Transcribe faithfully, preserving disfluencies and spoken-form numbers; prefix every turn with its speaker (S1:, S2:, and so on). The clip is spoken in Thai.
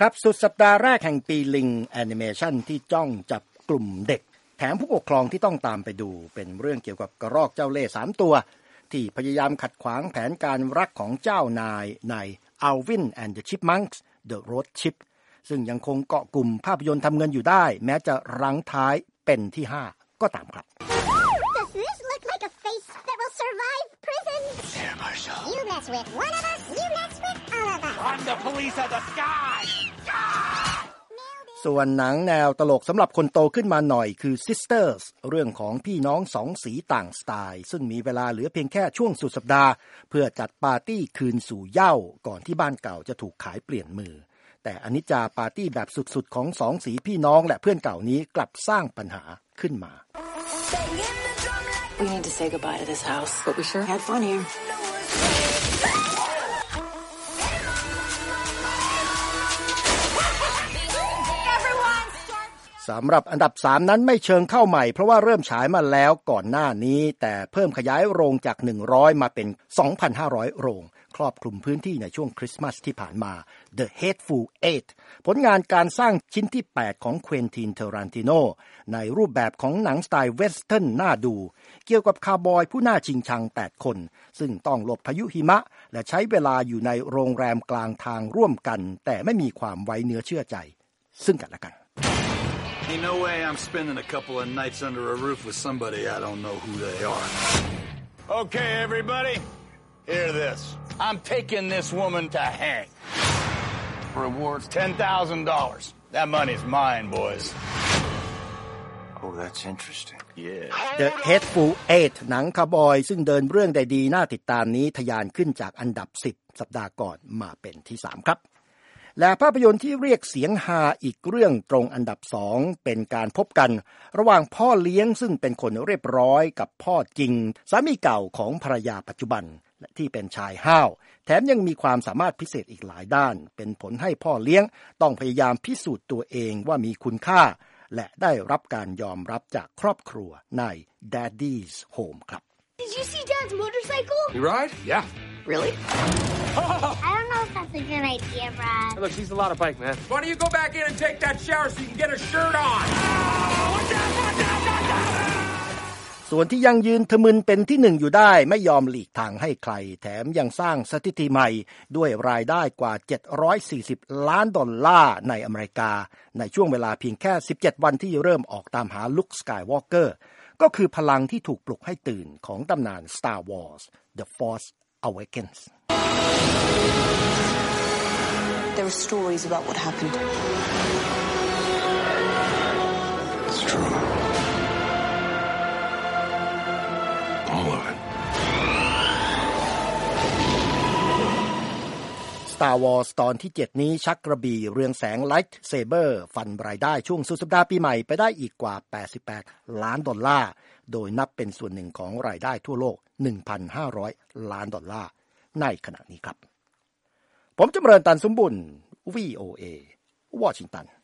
S1: ครับสุดสัปดาห์แรกแห่งปีลิงแอนิเมชันที่จ้องจับกลุ่มเด็กแถมผู้ปกครองที่ต้องตามไปดูเป็นเรื่องเกี่ยวกับกระรอกเจ้าเล่ห์สามตัวที่พยายามขัดขวางแผนการรักของเจ้านายใน Alvin and the Chipmunks The Road Trip ซึ่งยังคงเกาะกลุ่มภาพยนตร์ทำเงินอยู่ได้แม้จะรั้งท้ายเป็นที่ห้าก็ตามครับ
S2: There, Marshall. You mess with one of us, you mess with all of us.
S3: I'm the police of the sky.
S1: ส่วนหนังแนวตลกสำหรับคนโตขึ้นมาหน่อยคือ Sisters เรื่องของพี่น้องสองสีต่างสไตล์ซึ่งมีเวลาเหลือเพียงแค่ช่วงสุดสัปดาห์เพื่อจัดปาร์ตี้คืนสู่เหย้าก่อนที่บ้านเก่าจะถูกขายเปลี่ยนมือแต่อนิจจาปาร์ตี้แบบสุดๆของสองสีพี่น้องและเพื่อนเก่านี้กลับสร้างปัญหาขึ้นมา
S4: We need to say goodbye to this house, but we sure had fun here.
S1: สำหรับอันดับสามนั้นไม่เชิงเข้าใหม่เพราะว่าเริ่มฉายมาแล้วก่อนหน้านี้แต่เพิ่มขยายโรงจากหนึ่งร้อยมาเป็น สองพันห้าร้อย โรงครอบคลุมพื้นที่ในช่วงคริสต์มาสที่ผ่านมา The Hateful Eight ผลงานการสร้างชิ้นที่แปดของเควินติน เทรันติโนในรูปแบบของหนังสไตล์เวสเทิร์นน่าดูเกี่ยวกับคาวบอยผู้น่าชิงชังแปดคนซึ่งต้องหลบพายุหิมะและใช้เวลาอยู่ในโรงแรมกลางทางร่วมกันแต่ไม่มีความไว้เนื้อเชื่อใจซึ่งกันและกัน
S5: Ain't no way I'm spending a couple of nights under a roof with somebody I don't know who they are. Okay, everybody, hear this. I'm taking this woman to hang. Reward's ten thousand dollars. That money's mine, boys.
S2: Oh, that's interesting.
S5: Yeah.
S1: The Hateful Eight หนังคาวบอยซึ่งเดินเรื่องได้ดีน่าติดตามนี้ทะยานขึ้นจากอันดับสิบสัปดาห์ก่อนมาเป็นที่สามครับและภาพยนตร์ที่เรียกเสียงฮาอีกเรื่องตรงอันดับสองเป็นการพบกันระหว่างพ่อเลี้ยงซึ่งเป็นคนเรียบร้อยกับพ่อจริงสามีเก่าของภรรยาปัจจุบันและที่เป็นชายห้าวแถมยังมีความสามารถพิเศษอีกหลายด้านเป็นผลให้พ่อเลี้ยงต้องพยายามพิสูจน์ตัวเองว่ามีคุณค่าและได้รับการยอมรับจากครอบครัวใน Daddy's Home ครับ
S6: Did you see Dad's motorcycle?
S3: You ride? Yeah.
S4: Really?
S6: I don't know if that's a good idea, Brad.
S3: Hey, look, she's a lot of bike, man. Why don't you go back in and take that shower so you can get a shirt on?
S1: ส่วนที่ยังยืนทะมึนเป็นที่หนึ่งอยู่ได้ไม่ยอมหลีกทางให้ใครแถมยังสร้างสถิติใหม่ด้วยรายได้กว่าเจ็ดร้อยสี่สิบล้านดอลลาร์ในอเมริกาในช่วงเวลาเพียงแค่สิบเจ็ดวันที่เริ่มออกตามหาลุค สกายวอล์กเกอร์ก็คือพลังที่ถูกปลุกให้ตื่นของตำนาน Star Wars The Force Awakens
S4: There were stories about what happened.
S2: It's true. All of it.
S1: Star Wars ตอนที่เจ็ดนี้ชักกระบี่เรืองแสง Light Saber ฟันรายได้ช่วงสุดสัปดาห์ปีใหม่ไปได้อีกกว่าแปดสิบแปดล้านดอลลาร์โดยนับเป็นส่วนหนึ่งของรายได้ทั่วโลก หนึ่งพันห้าร้อย ล้านดอลลาร์ในขณะนี้ครับผมจำเริญตันสมบุญ วี โอ เอ วอชิงตัน